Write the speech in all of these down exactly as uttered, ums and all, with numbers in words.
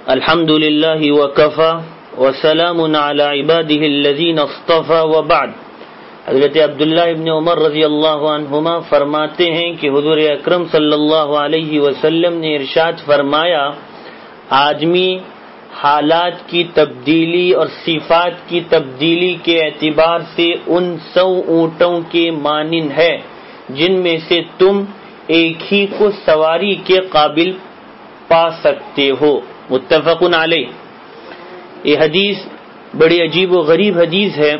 الحمد للہ وکفی وسلام علی عباده الذین اصطفی وبعد۔ حضرت عبداللہ ابن عمر رضی اللہ عنہما فرماتے ہیں کہ حضور اکرم صلی اللہ علیہ وسلم نے ارشاد فرمایا، آدمی حالات کی تبدیلی اور صفات کی تبدیلی کے اعتبار سے ان سو اونٹوں کے مانند ہے جن میں سے تم ایک ہی کو سواری کے قابل پا سکتے ہو۔ متفق علیہ۔ یہ حدیث بڑی عجیب و غریب حدیث ہے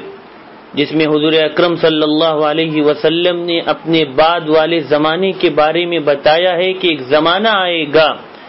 جس میں حضور اکرم صلی اللہ علیہ وسلم نے اپنے بعد والے زمانے کے بارے میں بتایا ہے کہ ایک زمانہ آئے گا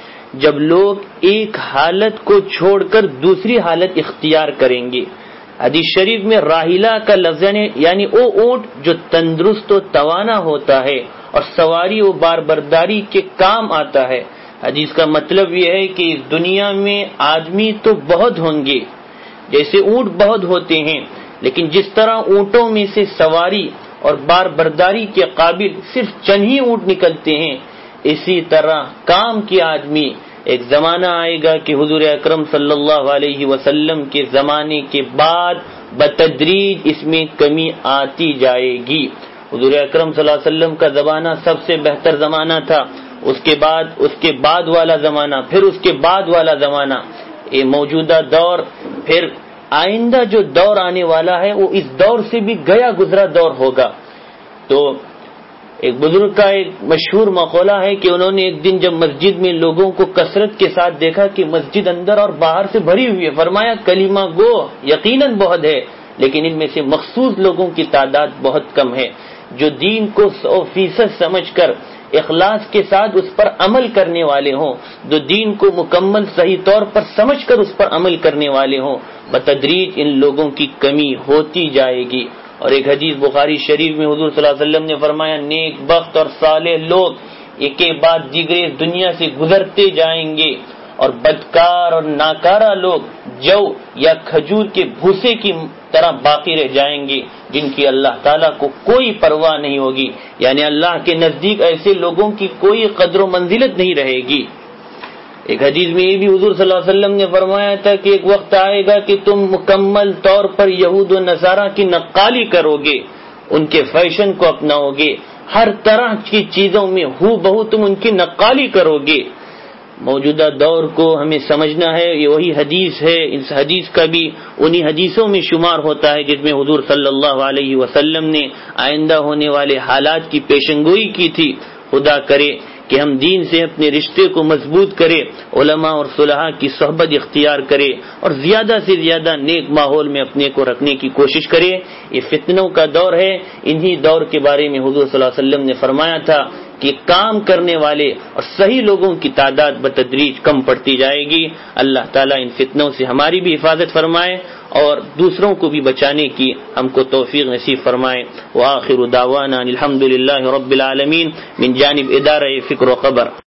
جب لوگ ایک حالت کو چھوڑ کر دوسری حالت اختیار کریں گے۔ حدیث شریف میں راحلہ کا لفظ یعنی وہ اونٹ جو تندرست و توانا ہوتا ہے اور سواری و بار برداری کے کام آتا ہے۔ حدیث کا مطلب یہ ہے کہ اس دنیا میں آدمی تو بہت ہوں گے، جیسے اونٹ بہت ہوتے ہیں، لیکن جس طرح اونٹوں میں سے سواری اور بار برداری کے قابل صرف چند ہی اونٹ نکلتے ہیں، اسی طرح کام کے آدمی ایک زمانہ آئے گا کہ حضور اکرم صلی اللہ علیہ وسلم کے زمانے کے بعد بتدریج اس میں کمی آتی جائے گی۔ حضور اکرم صلی اللہ علیہ وسلم کا زمانہ سب سے بہتر زمانہ تھا، اس کے بعد اس کے بعد والا زمانہ، پھر اس کے بعد والا زمانہ، یہ موجودہ دور، پھر آئندہ جو دور آنے والا ہے وہ اس دور سے بھی گیا گزرا دور ہوگا۔ تو ایک بزرگ کا ایک مشہور مقولہ ہے کہ انہوں نے ایک دن جب مسجد میں لوگوں کو کثرت کے ساتھ دیکھا کہ مسجد اندر اور باہر سے بھری ہوئی ہے، فرمایا کلمہ گو یقیناً بہت ہے، لیکن ان میں سے مخصوص لوگوں کی تعداد بہت کم ہے جو دین کو سو فیصد سمجھ کر اخلاص کے ساتھ اس پر عمل کرنے والے ہوں، جو دین کو مکمل صحیح طور پر سمجھ کر اس پر عمل کرنے والے ہوں۔ بتدریج ان لوگوں کی کمی ہوتی جائے گی۔ اور ایک حدیث بخاری شریف میں حضور صلی اللہ علیہ وسلم نے فرمایا، نیک بخت اور صالح لوگ ایک کے بعد دیگرے دنیا سے گزرتے جائیں گے، اور بدکار اور ناکارہ لوگ جو یا کھجور کے بھوسے کی طرح باقی رہ جائیں گے جن کی اللہ تعالیٰ کو کوئی پرواہ نہیں ہوگی، یعنی اللہ کے نزدیک ایسے لوگوں کی کوئی قدر و منزلت نہیں رہے گی۔ ایک حدیث میں یہ بھی حضور صلی اللہ علیہ وسلم نے فرمایا تھا کہ ایک وقت آئے گا کہ تم مکمل طور پر یہود و نصارہ کی نقالی کرو گے، ان کے فیشن کو اپناؤ گے، ہر طرح کی چیزوں میں ہو بہو تم ان کی نقالی کرو گے۔ موجودہ دور کو ہمیں سمجھنا ہے، یہ وہی حدیث ہے، اس حدیث کا بھی انہی حدیثوں میں شمار ہوتا ہے جس میں حضور صلی اللہ علیہ وسلم نے آئندہ ہونے والے حالات کی پیشنگوئی کی تھی۔ خدا کرے کہ ہم دین سے اپنے رشتے کو مضبوط کرے، علماء اور صلحاء کی صحبت اختیار کرے، اور زیادہ سے زیادہ نیک ماحول میں اپنے کو رکھنے کی کوشش کرے۔ یہ فتنوں کا دور ہے، انہی دور کے بارے میں حضور صلی اللہ علیہ وسلم نے فرمایا تھا کہ کام کرنے والے اور صحیح لوگوں کی تعداد بتدریج کم پڑتی جائے گی۔ اللہ تعالیٰ ان فتنوں سے ہماری بھی حفاظت فرمائے اور دوسروں کو بھی بچانے کی ہم کو توفیق نصیب فرمائے۔ وآخر دعوانا الحمد للہ رب العالمین من جانب ادارہ فکر و خبر۔